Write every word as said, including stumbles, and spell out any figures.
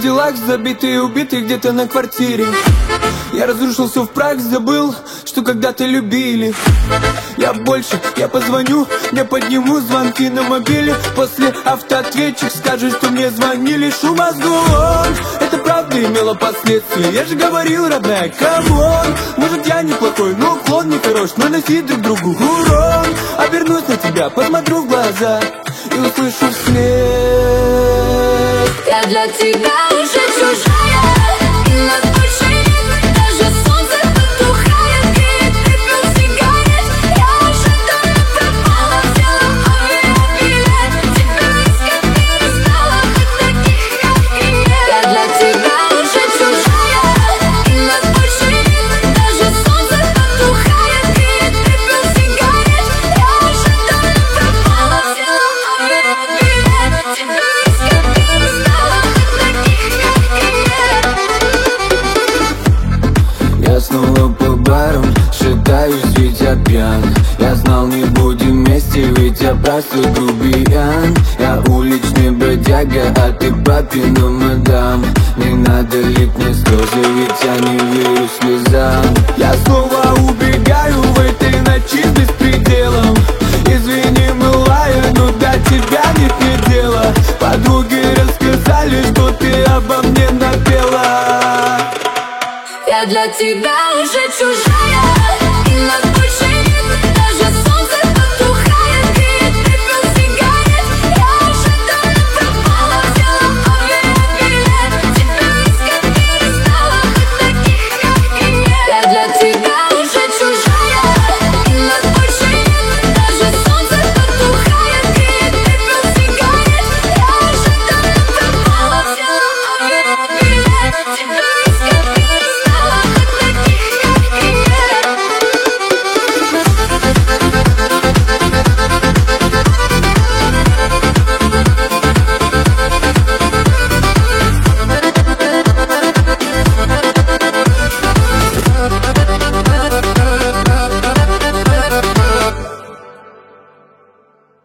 Кадиллак забитый и убитый где-то на квартире. Я разрушился в прах, забыл, что когда-то любили. Я больше, я позвоню, не подниму звонки на мобиле. После автоответчик скажет, что мне звонили. Шум мозгов, это правда имело последствия. Я же говорил, родная, камон. Может я неплохой, но уклон не хорош. Но носить друг другу урон. Обернусь на тебя, посмотрю в глаза и услышу вслед: я для тебя уже чужая, и нас больше нет. Даже солнце потухает, греет пепел сигарет. Я уже давно пропала, взяла авиабилет. Тебя искать перестала, хоть таких, как и нет. Я для тебя уже чужая, и нас больше нет. Даже солнце потухает, греет пепел сигарет. Я уже давно пропала, взяла авиабилет. Тебя искать перестала, хоть таких, как и нет. Я снова по барам шатаюсь, ведь я пьян. Я знал, не будем вместе, ведь я простой грубиян. Я уличный бродяга, а ты папина мадам. Не надо лить мне слезы, ведь я не верю слезам. Я снова убегаю в этой ночи с беспределом. Извини, милая, но до тебя нет предела. Подруги рассказали, что ты обо мне напела. Я для тебя уже чужая.